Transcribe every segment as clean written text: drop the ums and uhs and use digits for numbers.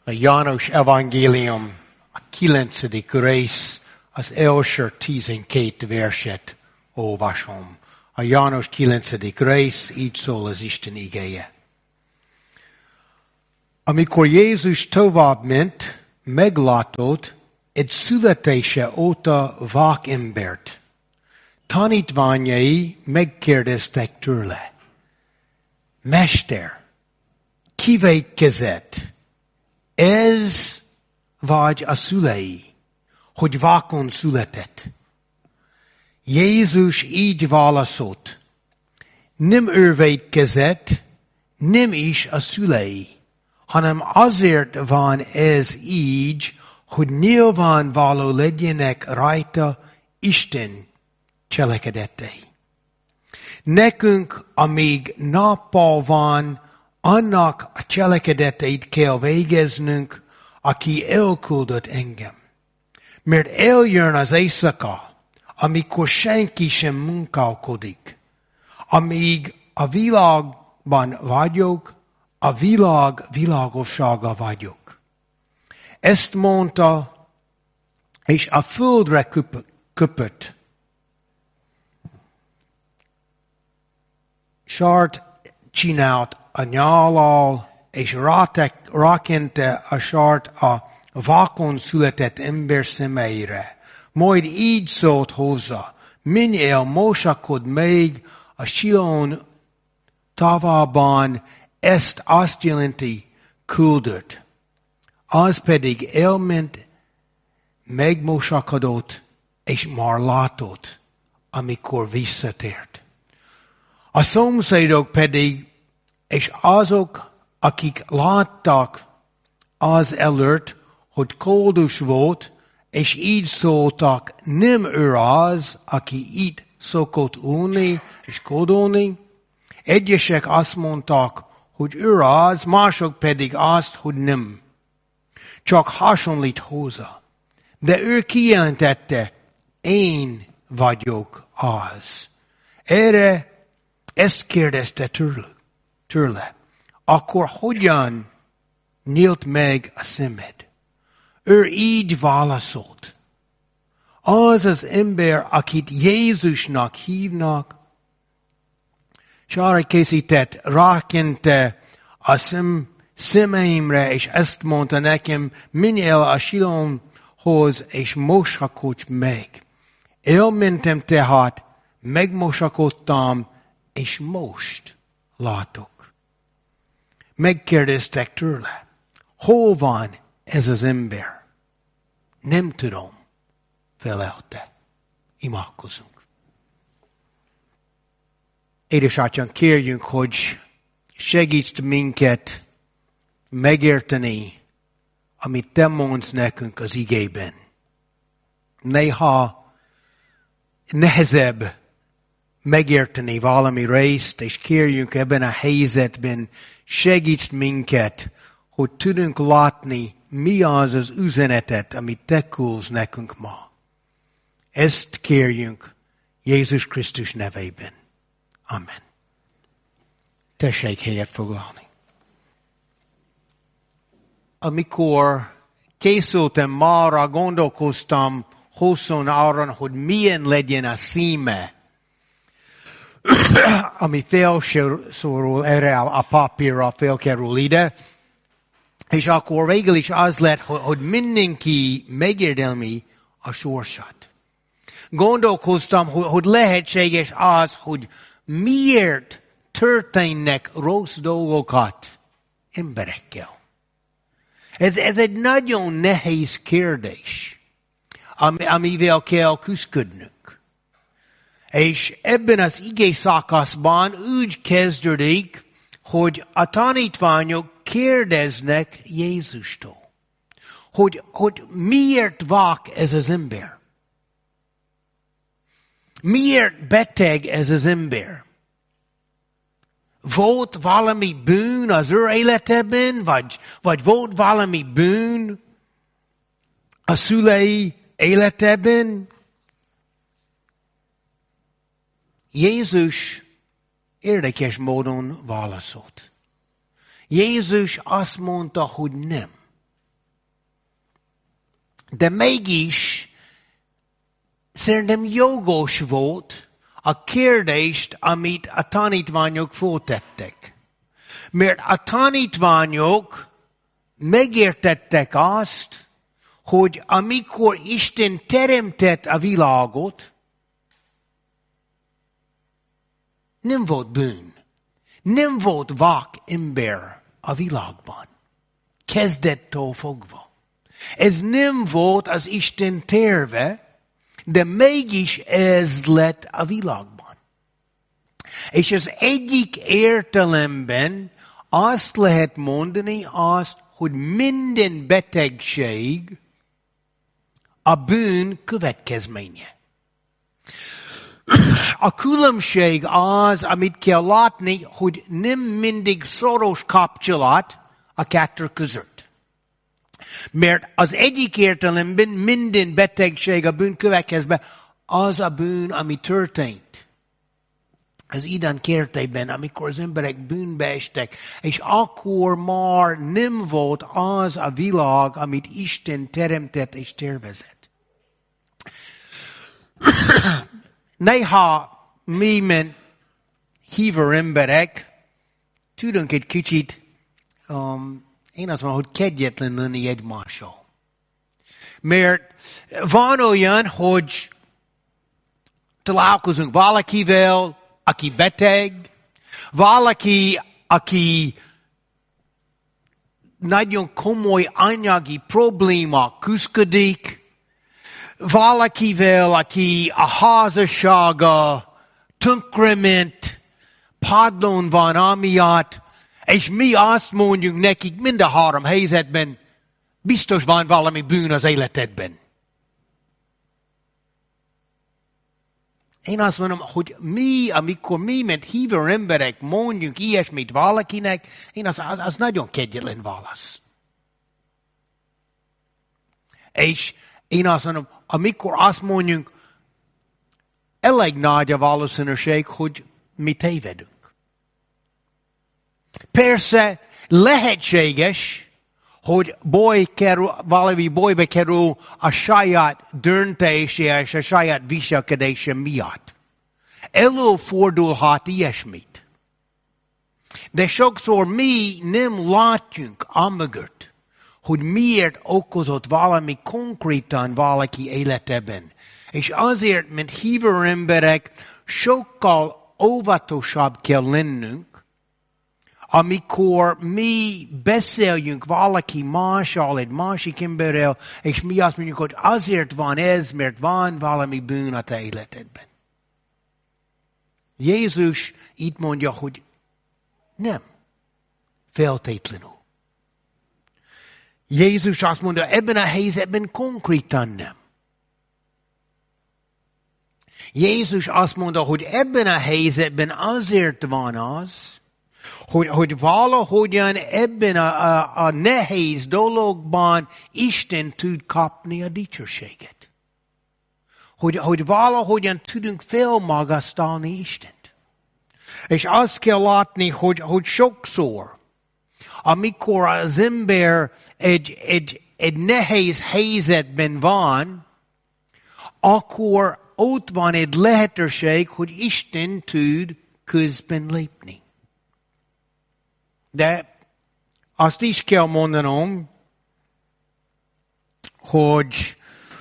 A János evangélium, a 9. rész, az első 12 verset olvasom. A János 9. rész, így szól az Isten igéje. Amikor Jézus tovább ment, meglátott egy születése óta vak embert. Tanítványai megkérdeztek tőle: Mester, kivétkezett, ez vagy a szülei, hogy vakon született? Jézus így válaszolt: nem ő vétkezett, nem is a szülei, hanem azért van ez így, hogy nyilvánvaló legyenek rajta Isten cselekedetei. Nekünk, amíg nappal van, annak a cselekedeteit kell végeznünk, aki elküldött engem. Mert eljön az éjszaka, amikor senki sem munkálkodik. Amíg a világban vagyok, a világ világossága vagyok. Ezt mondta, és a földre köpött. Sart csinált a nyállal, és rákente a sart a vakon született ember szemeire. Majd így szólt hozzá: menj el, mosakod még a Silón tavában, ezt azt jelenti, küldött. Az pedig elment, megmosakodott, és már látott, amikor visszatért. A szomszédok pedig, és azok, akik láttak az előtt, hogy koldus volt, és így szóltak: nem ő az, aki itt szokott ülni és kódolni. Egyesek azt mondták, hogy ő az, mások pedig azt, hogy nem. Csak hasonlít hozzá. De ő kijelentette: én vagyok az. Erre ezt kérdezte tőle. Akkor hogyan nyílt meg a szemed? Ő így válaszolt: az az ember, akit Jézusnak hívnak, és arra készített, rákente a szemeimre, és ezt mondta nekem: menj el a Silónhoz, és mosakodj meg. Elmentem tehát, megmosakodtam, és most látok. Megkérdeztek tőle: hol van ez az ember? Nem tudom, felelte. Imádkozunk. Édesatyám, kérjünk, hogy segíts minket megérteni, amit te mondsz nekünk az igében. Néha nehezebb megérteni valami részt, és kérjünk ebben a helyzetben, segíts minket, hogy tudunk látni, mi az az üzenetet, amit te küldsz nekünk ma. Ezt kérjünk Jézus Krisztus nevében. Amen. Tessék helyet foglalni. Amikor készültem mára, gondolkoztam hosszan arra, hogy milyen legyen a címe, ami felsorol erre a papírra, felkerül ide, és akkor végül is az lett, hogy mindenki megérdemli a sorsát. Gondolkoztam, hogy lehetséges az, hogy miért történnek rossz dolgokat emberekkel. Ez egy nagyon nehéz kérdés, amivel kell küzdködnünk. És ebben az ige szakaszban úgy kezdődik, hogy a tanítványok kérdeznek Jézustól, hogy miért vak ez az ember? Miért beteg ez az ember? Volt valami bűn az ő életében, vagy volt valami bűn a szülei életében? Jézus érdekes módon válaszolt. Jézus azt mondta, hogy nem. De mégis szerintem jogos volt a kérdést, amit a tanítványok föltettek. Mert a tanítványok megértettek azt, hogy amikor Isten teremtett a világot, nem volt bűn. Nem volt vak ember a világban. Kezdettől fogva. Ez nem volt az Isten terve, de mégis ez lett a világban. És az egyik értelemben azt lehet mondani hogy minden betegség a bűn következménye. A különbség az, amit kell látni, hogy nem mindig szoros kapcsolat a kettő között. Mert az egyik értelemben minden betegség a bűn következme, az a bűn, ami történt. Az Iden kertében, amikor az emberek bűnbe estek, és akkor már nem volt az a világ, amit Isten teremtett és tervezett. Néha mi, mint hívő emberek, tudunk egy kicsit, én azt mondom, hogy kegyetlen lenni egymással. Mert van olyan, hogy találkozunk valakivel, aki beteg, valaki, aki nagyon komoly anyagi probléma küzdik, valakivel, aki a házassága tönkrement, padlón van amiatt, és mi azt mondjuk nekik mind a három helyzetben, biztos van valami bűn az életedben. Én azt mondom, hogy amikor mi, mint hívő emberek mondjuk ilyesmit valakinek, az nagyon kegyetlen válasz. És én azt mondom, amikor azt mondjuk, elég nagy a valószínűség, hogy mi tévedünk. Persze lehetséges, hogy valami bajba kerül a saját döntése és a saját viselkedése miatt. Előfordulhat ilyesmit. De sokszor mi nem látjuk amögött, hogy miért okozott valami konkrétan valaki életében. És azért, mint hívő emberek, sokkal óvatosabb kell lennünk, amikor mi beszéljünk valaki mással, egy másik emberrel, és mi azt mondjuk, hogy azért van ez, mert van valami bűn a te életedben. Jézus itt mondja, hogy nem, feltétlenül. Jézus azt mondja, ebben a helyzetben konkrétan nem. Jézus azt mondja, hogy ebben a helyzetben azért van az, hogy valahogyan ebben a nehéz dologban Isten tud kapni a dicsőséget. Hogy valahogyan tudunk felmagasztalni Istent. És azt kell látni, hogy sokszor, amikor az ember egy nehéz helyzetben van, akkor ott van egy lehetőség, hogy Isten tud közben lépni. De azt is kell mondanom, hogy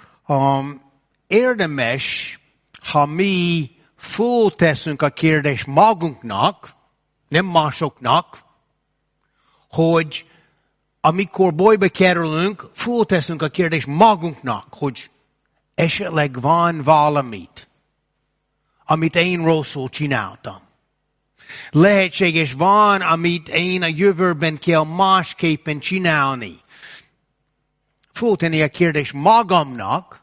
érdemes, ha mi fölteszünk a kérdést magunknak, nem másoknak, hogy amikor bajba kerülünk, fölteszünk a kérdést magunknak, hogy esetleg van valamit, amit én rosszul csináltam. Lehetséges van, amit én a jövőben kell másképpen csinálni. Föltenni a kérdést magamnak,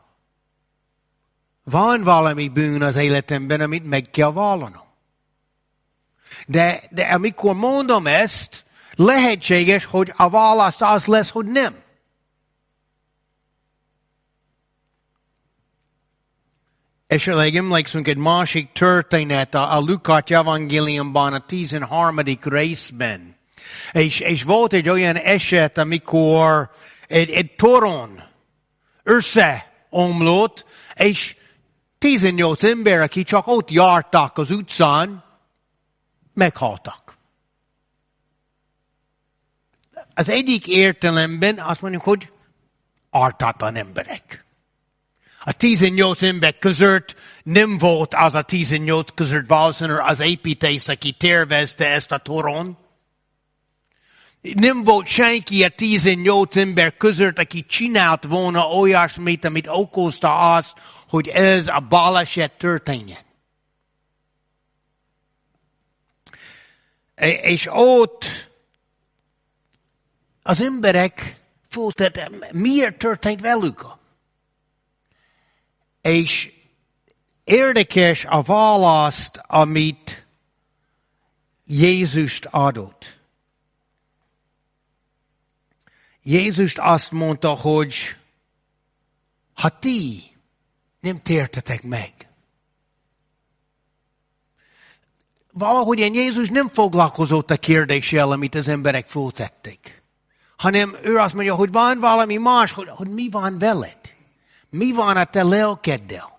van valami bűn az életemben, amit meg kell vallanom. De amikor mondom ezt, lehetséges, hogy a válasz az lesz, hogy nem. Esetleg emlékszünk egy másik történet a Lukács evangéliumban, a 13. részben. És volt egy olyan eset, amikor egy torony összeomlott, és 18 ember, akik csak ott jártak az utcán, meghaltak. Az egyik értelemben azt mondjuk, hogy ártatlan emberek. A 18 ember között nem volt az a 18 között valószínűleg az építész, aki tervezte ezt a toron. Nem volt senki a 18 ember között, aki csinált volna olyasmit, amit okozta azt, hogy ez a baleset történjen. És ott az emberek föltettek, miért történt velük? És érdekes a választ, amit Jézust adott. Jézus azt mondta, hogy ha ti nem tértetek meg. Valahogyan Jézus nem foglalkozott a kérdéssel, amit az emberek föltettek. Hanem ő azt mondja, hogy van valami más, hogy mi van veled. Mi van a te lelkeddel?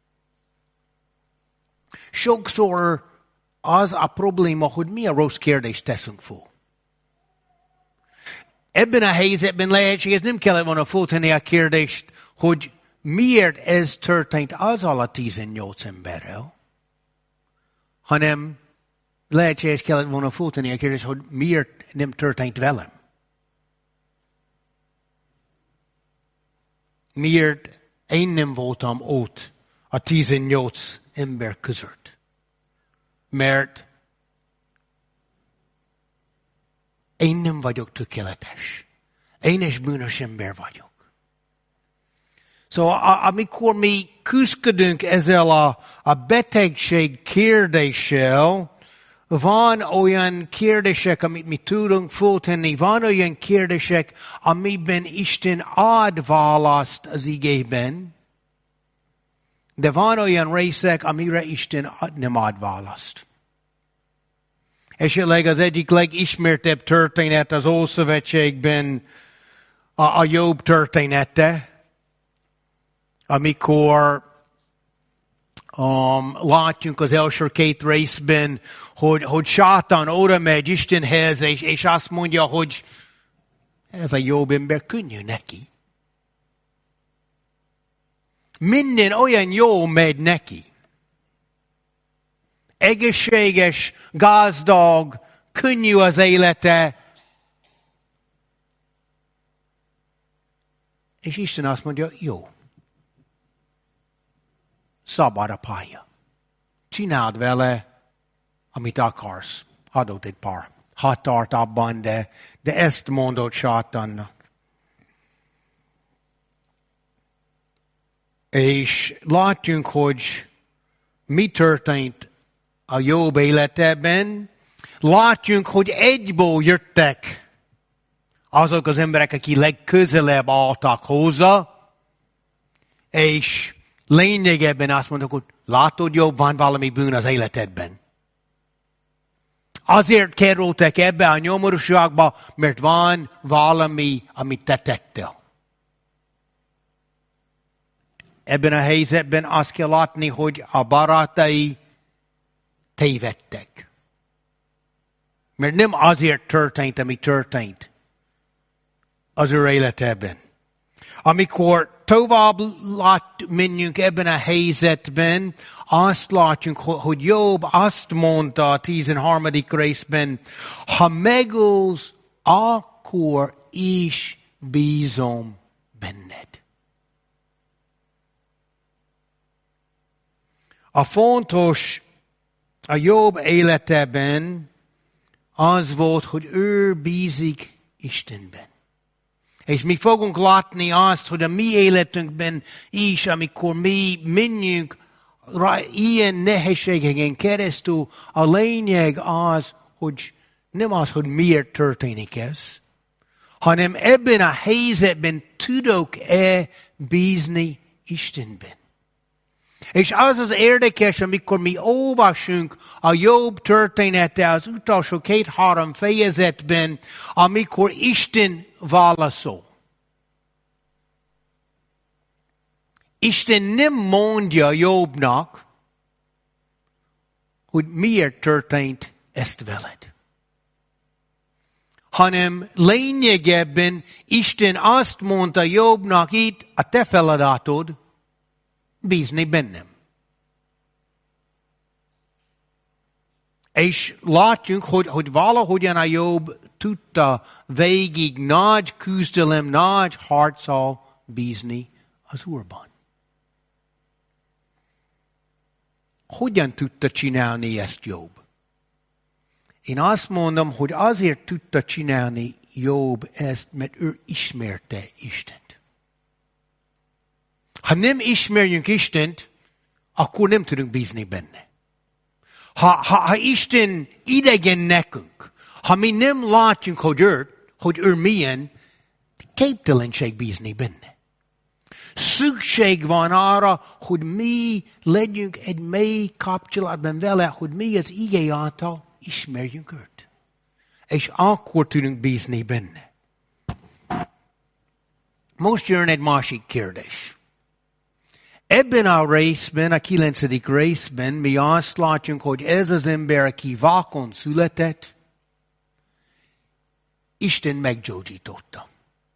Sokszor az a probléma, hogy mi a rossz kérdést teszünk föl. Ebben a helyzetben lehetséges, nem kellett volna föltenni a kérdést, hogy miért ez történt azzal a 18 emberrel, hanem lehetséges kellett volna föltenni a kérdést, hogy miért nem történt velem. Miért én nem voltam ott a 18 ember között? Mert én nem vagyok tökéletes. Én is bűnös ember vagyok. Szóval amikor mi küzdködünk ezzel a betegség kérdéssel, van olyan kérdések, amit mi tudunk föltenni, van olyan kérdések, amiben Isten ad választ az igében, de van olyan részek, amire Isten nem ad választ. Esetleg az egyik legismertebb történet az Ószövetségben a Jobb története, amikor látjuk az első két részben, hogy Sátán oda megy Istenhez, és azt mondja, hogy ez a Jobb ember könnyű neki. Minden olyan jó megy neki. Egészséges, gazdag, könnyű az élete. És Isten azt mondja, jó. Szabad a pálya. Csináld vele, amit akarsz. Adott egy pár határt abban, de ezt mondott Sátánnak. És látjunk, hogy mi történt a Jobb életében. Látjunk, hogy egyből jöttek azok az emberek, akik legközelebb álltak hozzá, és lényegében azt mondok, hogy látod, Jobb, van valami bűn az életedben. Azért kerültek ebbe a nyomorúságba, mert van valami, amit te tettél. Ebben a helyzetben azt kell látni, hogy a barátai tévedtek. Mert nem azért történt, ami történt az ő életében. Amikor tovább menjünk ebben a helyzetben, azt látjuk, hogy Jobb azt mondta a 13. részben, ha megölsz, akkor is bízom benned. A fontos a Jobb életében az volt, hogy ő bízik Istenben. És mi fogunk látni azt, hogy a mi életünkben is, amikor mi menjünk ilyen nehézségeken keresztül, a lényeg az, hogy nem az, hogy miért történik ez, hanem ebben a helyzetben tudok-e bízni Istenben. És az az érdekes, amikor mi olvasunk a Jobb története az utolsó 2-3 fejezetben, amikor Isten válaszol. Isten nem mondja Jobbnak, hogy miért történt ezt veled. Hanem lényegében Isten azt mondta Jobbnak itt, a te feladatod bízni bennem. És látjuk, hogy valahogyan a Jobb tudta végig nagy küzdelem, nagy harccal bízni az Úrban. Hogyan tudta csinálni ezt Jobb? Én azt mondom, hogy azért tudta csinálni Jobb ezt, mert ő ismerte Istent. Ha nem ismerjünk Istent, akkor nem tudunk bízni benne. Ha Isten idegen nekünk, ha mi nem látjuk, hogy ő milyen, képtelenség bízni benne. Szükség van arra, hogy mi legyünk egy mély kapcsolatban vele, hogy mi az ige által ismerjünk őt. És akkor tudunk bízni benne. Most jön egy másik kérdés. Ebben a részben, a 9. részben mi azt látjuk, hogy ez az ember, aki vakon született, Isten meggyógyította.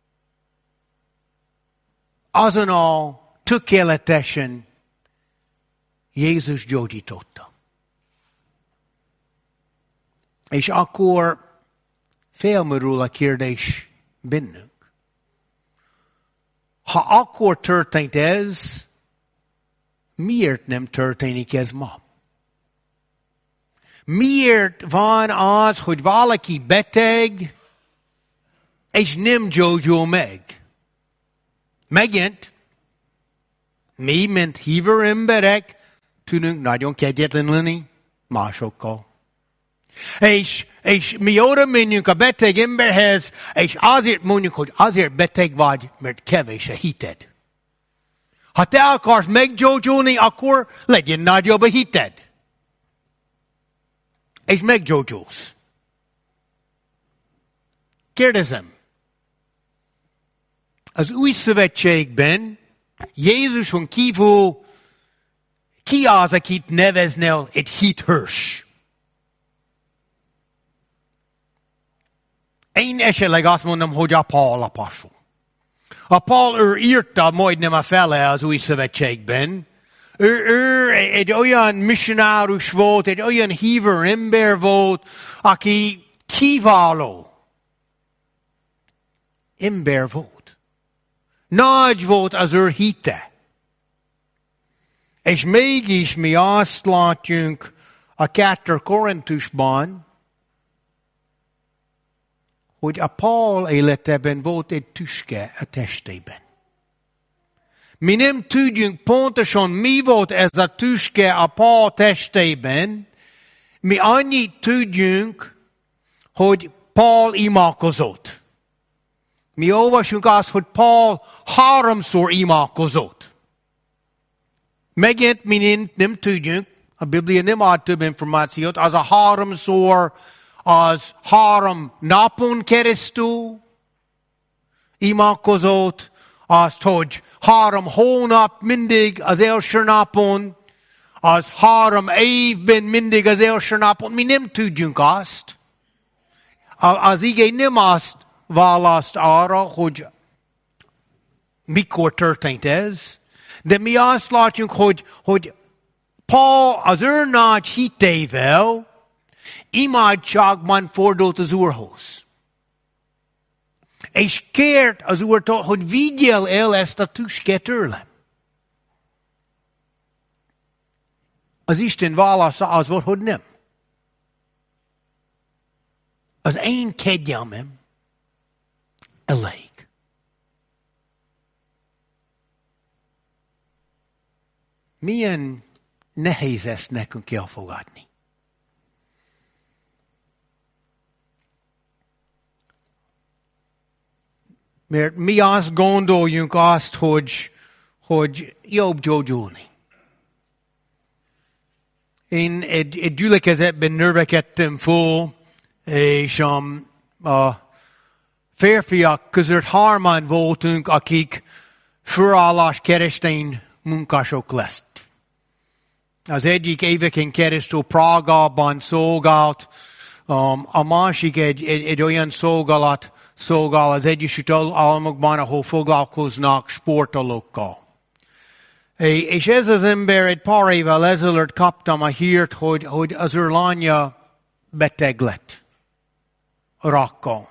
Azonnal tökéletesen Jézus gyógyította. És akkor felmerül a kérdés bennünk. Ha akkor történt ez, miért nem történik ez ma? Miért van az, hogy valaki beteg, és nem gyógyul meg? Megint, mi, mint hívő emberek, tudunk nagyon kegyetlen lenni másokkal. És mi oda menjünk a beteg emberhez, és azért mondjuk, hogy azért beteg vagy, mert kevés a hited. Ha te akarsz meggyógyulni, akkor legyen nagyobb a hited. És meggyógyulsz. Kérdezem. Az új szövetségben Jézuson kívül ki az, akit neveznél egy hithős? Én esetleg azt mondom, hogy a Pál apostol. A Pál ő írta majdnem a fele az új szövetségben. Ő egy olyan missionárus volt, egy olyan hívő ember volt, aki kiváló ember volt. Nagy volt az ő hite. És mégis mi azt látjuk a 2 Korintusban, hogy a Pál életében volt egy tüske a testében. Mi nem tudjunk pontosan, mi volt ez a tüske a Pál testében. Mi annyit tudjunk, hogy Pál imádkozott. Mi olvasunk azt, hogy Pál 3-szor imádkozott. Megint mi nem tudjunk, a Biblia nem ad több információt, az a 3-szor, az 3 napon keresztül imádkozott, azt, hogy 3 hónap mindig az első napon, az 3 évben mindig az első napon. Mi nem tudjunk azt. Az ige nem azt választ arra, hogy mikor történt ez, de mi azt látjuk, hogy Pál az ő nagy hitével imádságban fordult az Úrhoz. És kért az Úrtól, hogy vigyél el ezt a tüskét tőlem. Az Isten válasza az volt, hogy nem. Az én kegyelmem elég. Milyen nehéz ezt nekünk elfogadni. Mert mi azt gondoljunk azt, hogy jobb gyógyulni. Én egy gyülekezetben növekedtem föl, és a férfiak között 3 voltunk, akik főállás keresztény munkások lesz. Az egyik éveken keresztül Prágában szolgált, a másik egy olyan szolgál az Egyesült Államokban, ahol foglalkoznak sportolókkal. És ez az ember egy pár évvel ezelőtt kaptam a hírt, hogy az ő lánya beteg lett rakkal.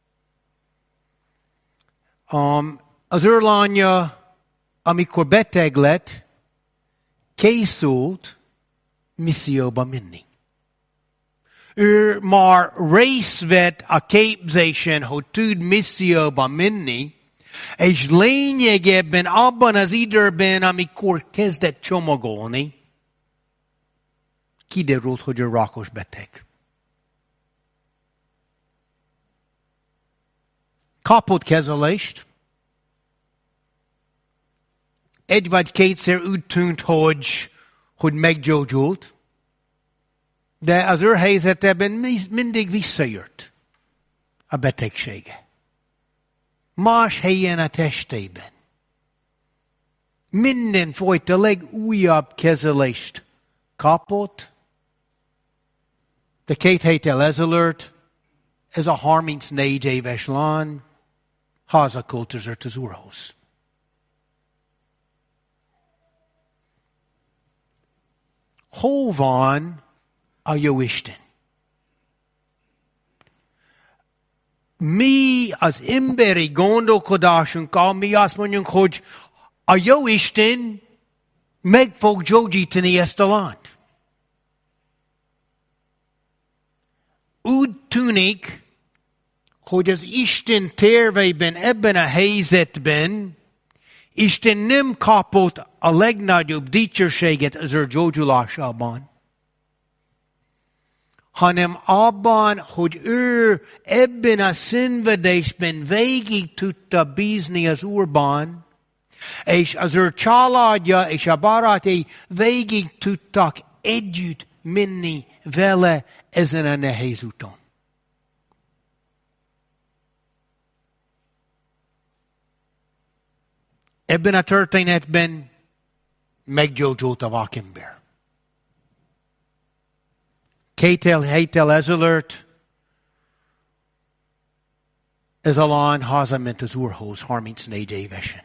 Az ő lánya, amikor beteg lett, készült misszióba menni. Ő már részt vett a képzésen, hogy tud misszióba menni, és lényegében abban az időben, amikor kezdett csomagolni, kiderült, hogy ő rákos beteg. Kapott kezelést. Egy vagy kétszer úgy tűnt, hogy meggyógyult, de az ő helyzetében mindig visszajött a betegsége. Más helyen a testében. Mindenfajta legújabb kezelést kapott, de 2 héttel ezelőtt ez a 34 éves lány hazaköltözött az Úrhoz. Hol van a Jóisten? Mi az emberi gondolkodásunkkal, mi azt mondjuk, hogy a Jóisten meg fog gyógyítani ezt a lányt. Úgy tűnik, hogy az Isten terveiben, ebben a helyzetben, Isten nem kapott a legnagyobb dicsőséget az ő gyógyulásában, hanem abban, hogy ő ebben a szenvedésben végig tudta bízni az Úrban, és az ő családja és a barátai végig tudtak együtt menni vele ezen a nehéz úton. Ebben a történetben meggyógyult a vakember. 2 héttel ezelőtt ez a lány hazament az Úrhoz 34 évesen.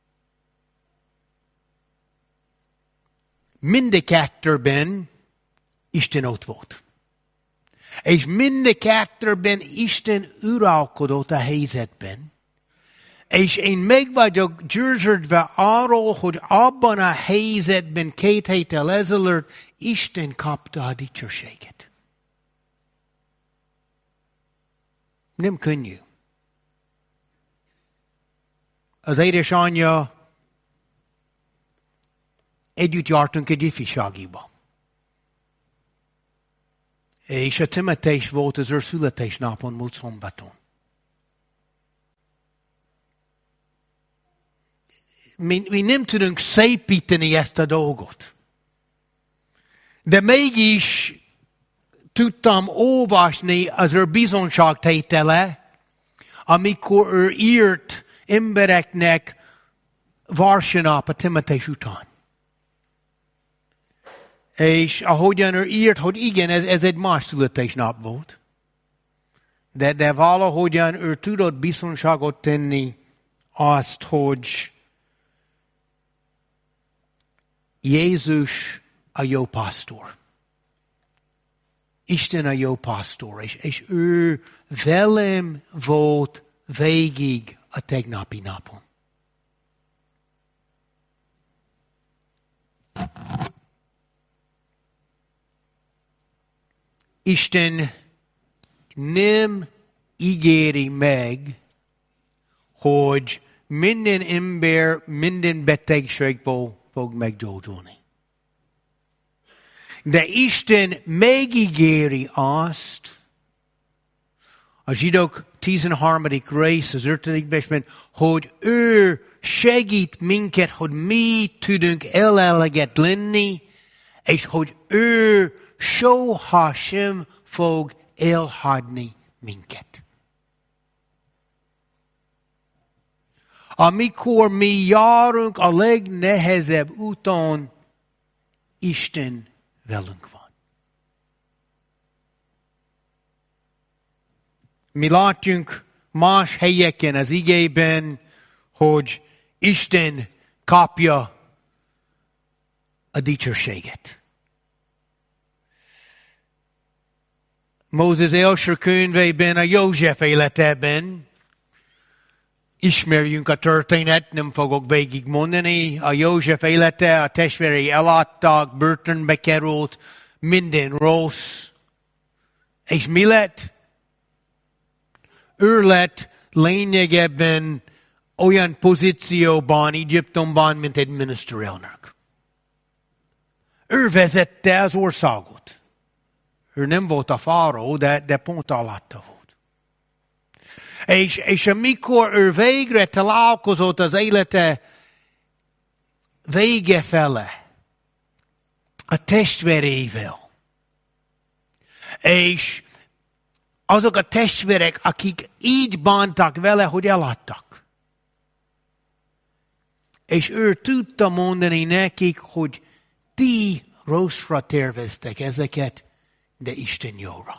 Mindkettőben Isten ott volt. És mindkettőben Isten uralkodott a helyzetben. És én meg vagyok győződve arról, hogy abban a helyzetben 2 héttel ezelőtt Isten kapta a dicsőséget. Nem könnyű. Az édesanyja együtt jártunk egy ifjúságiba. És a temetés volt az ő születésnapon múlt szombaton. Mi nem tudunk szépíteni ezt a dolgot. De mégis tudtam olvasni az ő bizonságtétele, amikor ő írt embereknek vasárnap a temetés után. És ahogyan ő írt, hogy igen, ez egy más születésnap volt. De valahogyan ő tudott bizonságot tenni azt, hogy Jézus a jó pásztor. Isten a jó pásztor, és ő velem volt végig a tegnapi napon. Isten nem ígéri meg, hogy minden ember minden betegségből fog meggyógyulni. De Isten megígéri azt, a zsidók 13. rész, az 5. versben, hogy ő segít minket, hogy mi tudunk eleleget lenni, és hogy ő soha sem fog elhagyni minket. Amikor mi járunk a legnehezebb úton, Isten velünk van. Mi látjunk más helyeken az igében, hogy Isten kapja a dicsőséget. Mózes első könyvében, a József életében ismerjünk a történet, nem fogok végigmondani. A József élete, a testvérei eladtak, börtönbe került, minden rossz. És mi lett? Ő lett lényegében olyan pozícióban Egyiptomban, mint egy miniszterelnök. Ő vezette az országot. Ő nem volt a fáraó, de pont alatta volt. És amikor ő végre találkozott az élete vége fele a testvérével, és azok a testvérek, akik így bántak vele, hogy eladtak. És ő tudta mondani nekik, hogy ti rosszra terveztek ezeket, de Isten jóra.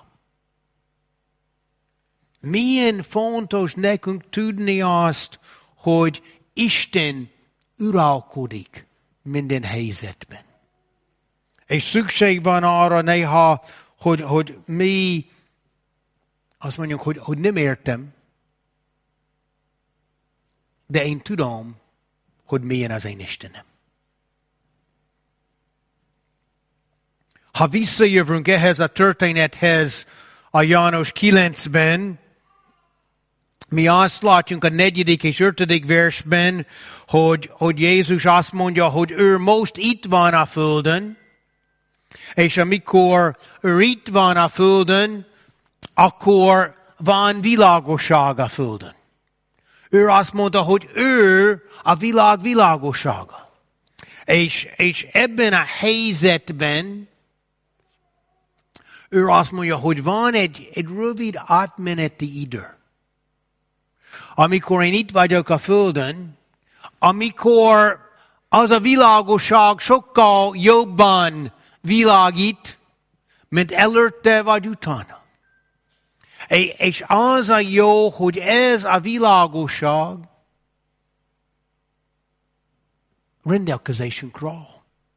Milyen fontos nekünk tudni azt, hogy Isten uralkodik minden helyzetben. És szükség van arra néha, hogy mi azt mondjuk, hogy nem értem, de én tudom, hogy milyen az én Istenem. Ha visszajövünk ehhez a történethez a János 9-ben, mi azt látjuk a 4. és 5. versben, hogy Jézus azt mondja, hogy ő most itt van a földön, és amikor ő itt van a földön, akkor van világosság a földön. Ő azt mondta, hogy ő a világ világossága. És ebben a helyzetben ő azt mondja, hogy van egy rövid átmeneti idő. Amikor én itt vagyok a földön, amikor az a világosság sokkal jobban világít, mint előtte vagy utána. És az a jó, hogy ez a világosság rendelkezésünkről.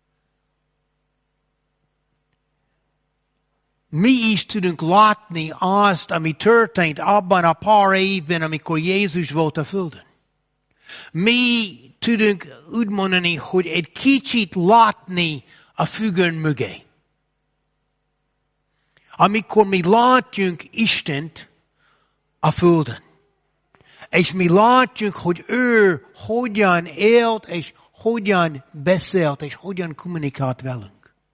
Mi is tudunk látni azt, ami történt abban a pár évben, amikor Jézus volt a földön. Mi tudunk úgy mondani, hogy egy kicsit látni a függöny mögé. Amikor mi látjunk Istent a földön, és mi látjuk, hogy ő hogyan élt, és hogyan beszélt, és hogyan kommunikált velünk.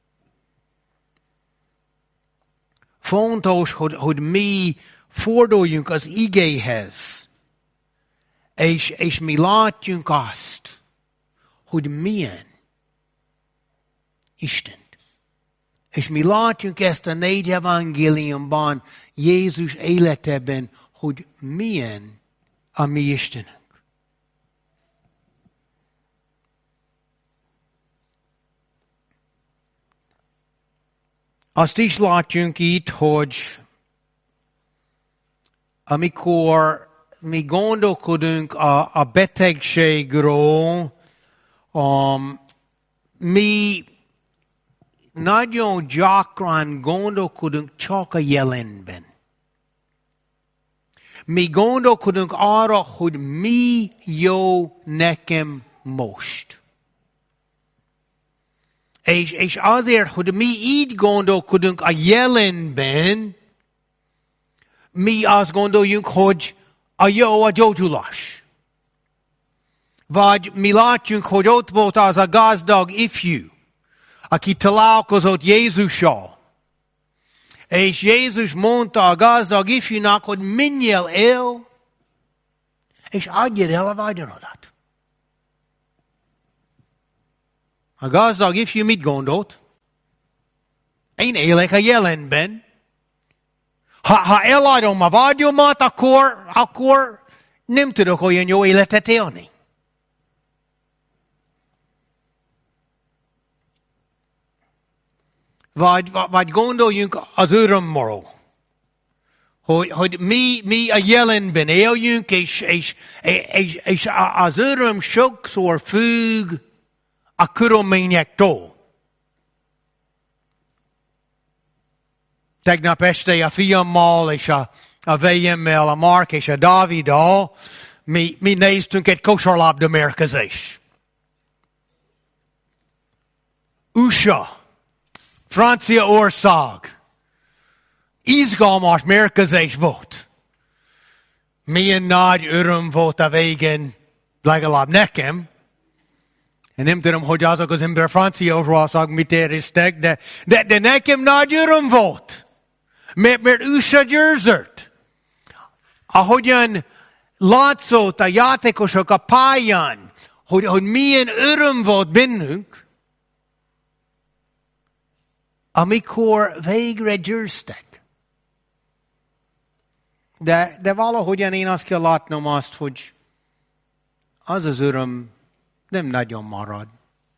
Fontos, hogy mi forduljunk az igéhez, és mi látjunk azt, hogy milyen Isten. És mi látjunk ezt a 4 evangéliumban, Jézus életében, hogy milyen a mi Istenünk. Azt is látjunk itt, hogy amikor mi gondolkodunk a betegségről, mi nagyon gyakran gondolkodunk csak a jelenben. Mi gondolkodunk arra, hogy mi jó nekem most. És azért, hogy mi így gondolkodunk a jelenben, mi azt gondoljuk, hogy a jó a gyógyulás. Vagy mi látjuk, hogy ott volt az a gazdag ifjú, aki találkozott Jézussal. És Jézus mondta a gazdag ifjúnak, hogy menjél el, és adjad el a vagyonodat. A gazdag ifjú mit gondolt? Én élek a jelenben. Ha eladom a vagyomat, akkor nem tudok olyan jó életet élni. vagy gondoljunk az örömről. Hogy mi a jelenben éljünk, és az öröm sokszor függ a körülményektől. Tegnap este a fiammal és a vejemmel, a Mark és a Dáviddal mi néztünk egy kosárlabda mérkőzést. USA, Franciaország. Izgalmas mérkőzés volt. Milyen nagy öröm volt a végén, legalább nekem. Én nem tudom, hogy azok az ember Franciaország mit éreztek, de nekem nagy öröm volt. Mert USA győzött. Ahogyan látszott a játékosok a pályán, hogy milyen öröm volt bennünk, amikor végre győztek. De valahogyan én azt kell látnom azt, hogy az öröm nem nagyon marad.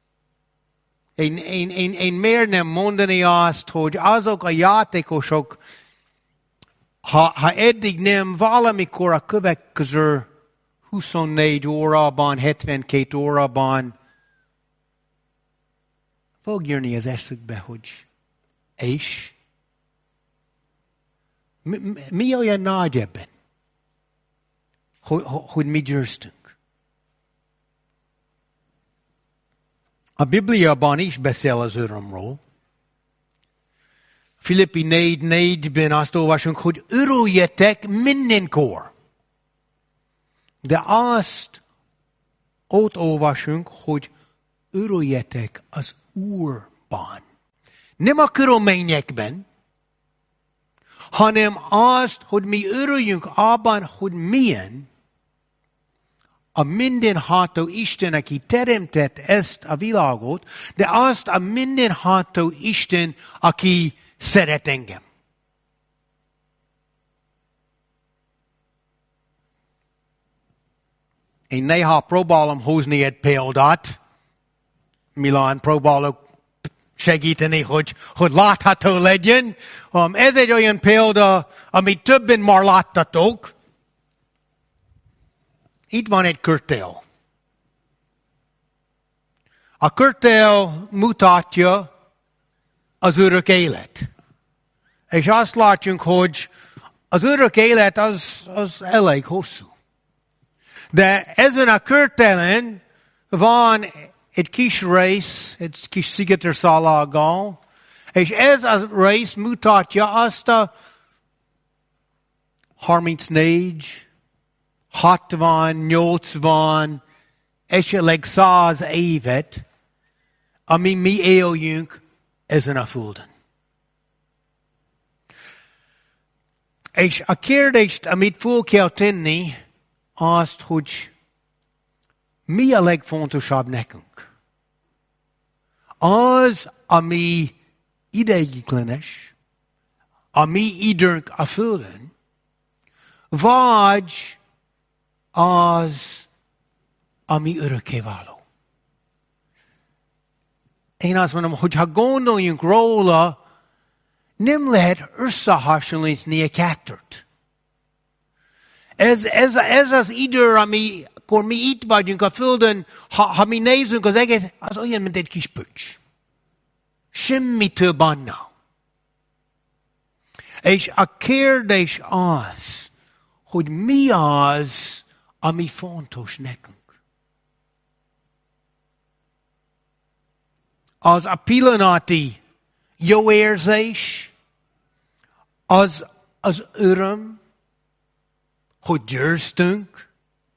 Én miért nem mondani azt, hogy azok a játékosok, ha eddig nem, valamikor a következő 24 órában, 72 órában fog jönni az eszükbe, hogy és mi olyan nagy ebben, hogy mi győztünk? A Bibliában is beszél az örömről. Filippi 4:4-ben azt olvasunk, hogy örüljetek mindenkor. De azt ott olvasunk, hogy örüljetek az Úrban. Nem a körülményekben, hanem azt, hogy mi örüljünk abban, hogy milyen a mindenható Isten, aki teremtett ezt a világot, de azt a mindenható Isten, aki szeret engem. Én néha próbálom hozni egy példát. Milán próbálok segíteni, hogy látható legyen. Ez egy olyan példa, amit többen már láttatok. Itt van egy körtél. A körtél mutatja az örök élet. És azt látjuk, hogy az örök élet az elég hosszú. De ezen a körtélen van egy kis rész, egy kis szigeterszalaggal, és ez a rész mutatja azt a 34, 60, 80, esetleg 100 évet, ami mi éljünk ezen a földön. És a kérdést, amit fel kell tenni, azt, hogy mi a legfontosabb nekünk? Az, ami ideiglenes, a mi időnk a földön, vagy az, ami örökkévaló. Én azt mondom, hogy ha gondoljunk róla, nem lehet összehasonlítani a kettőt. Ez az idő, amikor mi itt vagyunk a földön, ha mi nézzünk az egész, az olyan, mint egy kis pöcs. Semmi több annál. És a kérdés az, hogy mi az, ami fontos nekünk. Az a pillanati jó érzés, az öröm, hogy győztünk.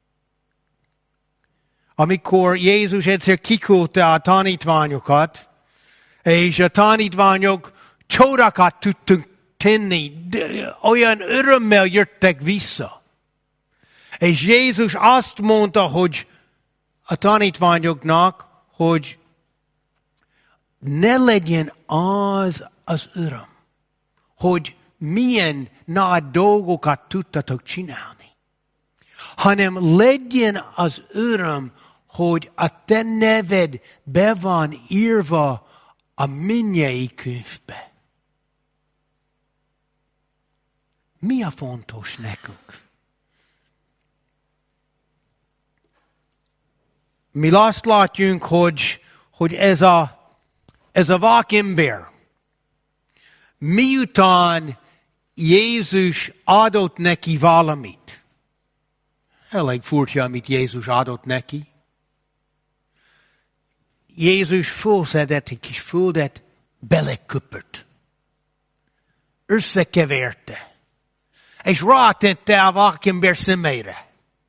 Amikor Jézus egyszer kiküldte a tanítványokat, és a tanítványok csodákat tudtunk tenni, olyan örömmel jöttek vissza. És Jézus azt mondta, hogy a tanítványoknak, hogy ne legyen az öröm, hogy milyen nagy dolgokat tudtatok csinálni, hanem legyen az öröm, hogy a te neved be van írva a mennyei könyvbe. Mi a fontos nekünk? Mi azt látjunk, hogy ez a vakember, miután Jézus adott neki valamit. Elég furcsa, amit Jézus adott neki. Jézus fölszedett egy kis földet, beleköpött. Összekeverte. És rátette a vakember szemére.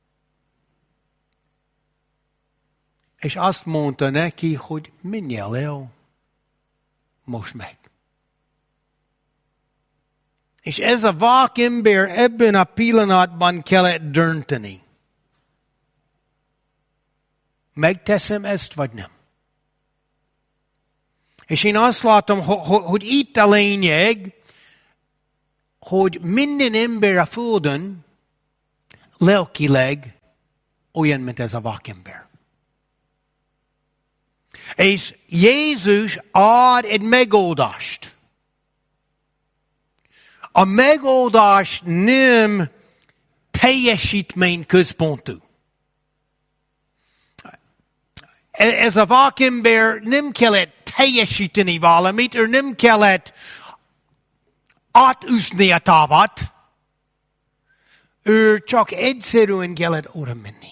És azt mondta neki, hogy menjél el, most meg. És ez a vakember ebben a pillanatban kellett dönteni. Megteszem ezt, vagy nem? És én azt látom, hogy itt a lényeg, hogy minden ember a földön lelkileg olyan, mint ez a vakember. És Jézus ad egy megoldást. A megoldás nem teljesítmény központú. Ez a vakember nem kellett teljesíteni valamit, ő nem kellett átüszni a távat, ő csak egyszerűen kellett oda menni.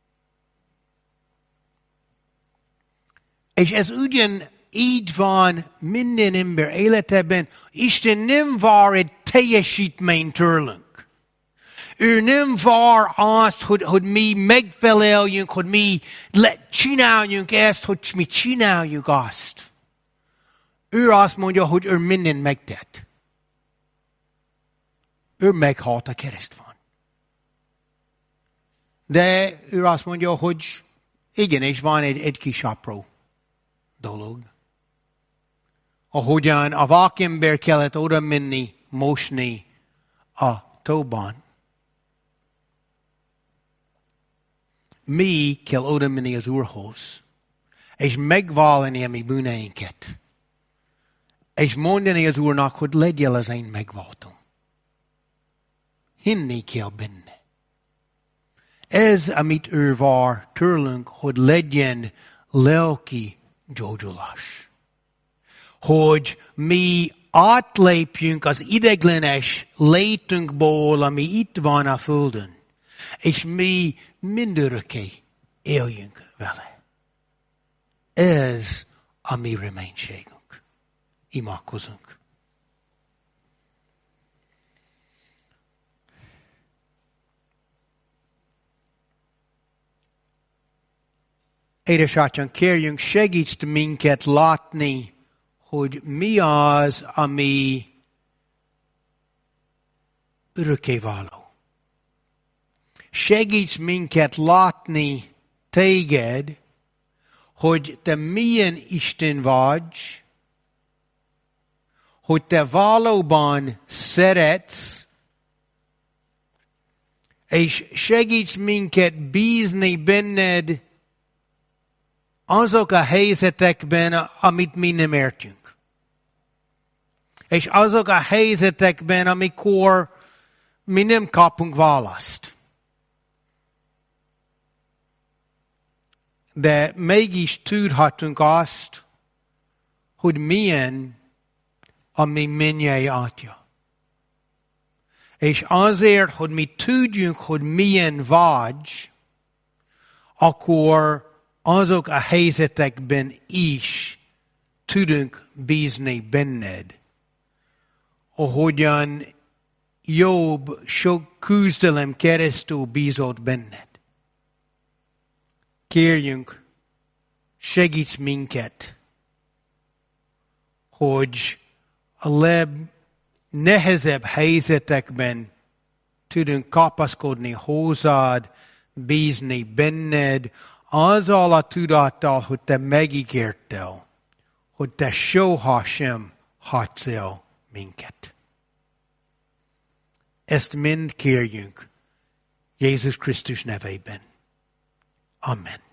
És ez ugyan így van minden ember életében. Isten nem vár egy teljesítményt tőlünk. Ő nem vár azt, hogy mi megfeleljünk, hogy mi csináljunk ezt, hogy mi csináljuk azt. Ő azt mondja, hogy ő mindent megtett. Ő meghalt a keresztfán. De ő azt mondja, hogy igen, és van egy kis apró dolog. Ahogyan a vakember kellett oda menni, mosni a tóban. Mi kell oda menni az Úrhoz, és megvallani a mi bűneinket. És mondani az Úrnak, hogy legyél az én megváltom. Hinni kell benne. Ez, amit ő vár tőlünk, hogy legyen lelki gyógyulás. Hogy mi átlépjünk az ideglenes létünkból, ami itt van a földön, és mi mindörökké éljünk vele. Ez a mi reménységünk. Imádkozunk. Édesatyán, kérjünk, segíts minket látni, hogy mi az, ami örökkévaló. Segíts minket látni téged, hogy te milyen Isten vagy, hogy te valóban szeretsz, és segíts minket bízni benned azok a helyzetekben, amit mi nem értünk. És azok a helyzetekben, amikor mi nem kapunk választ. De mégis tudhatunk azt, hogy milyen a mi mennyei Atya. És azért, hogy mi tudjunk, hogy milyen vagy, akkor azok a helyzetekben is tudunk bízni benned. Ahogyan Jobb sok küzdelem keresztül bízott benned. Kérjünk, segíts minket, hogy a legnehezebb helyzetekben tudunk kapaszkodni hozzád, bízni benned, azzal a tudattal, hogy te megígértél, hogy te soha sem hagysz el minket. Ezt mind kérjünk Jézus Krisztus nevében. Amen.